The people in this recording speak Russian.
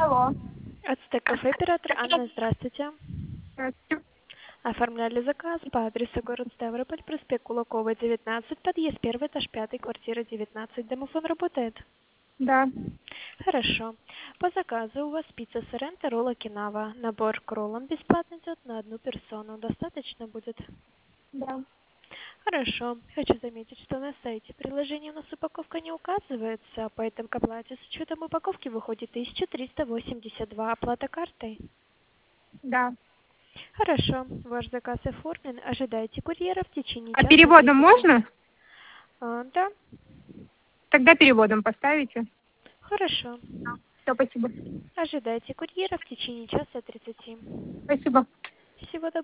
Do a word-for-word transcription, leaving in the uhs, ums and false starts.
Алло. Ацтек-кафе, оператор Анна, здравствуйте. Здравствуйте. Оформляли заказ по адресу город Ставрополь, проспект Кулакова, девятнадцать, подъезд первый, этаж пятый, квартира девятнадцать. Домофон работает? Да, Хорошо. По заказу у вас пицца Соренто, ролл Окинава. Набор к роллам бесплатно идет на одну персону. Достаточно будет? да. Хорошо. Хочу заметить, что на сайте приложения у нас упаковка не указывается, поэтому к оплате с учетом упаковки выходит тысяча триста восемьдесят два. Оплата картой? Да. Хорошо, ваш заказ оформлен. Ожидайте курьера в течение А часа переводом тридцати. можно? А, да, Тогда переводом поставите. хорошо. Все, спасибо. Ожидайте курьера в течение часа тридцати. Спасибо. Всего доброго.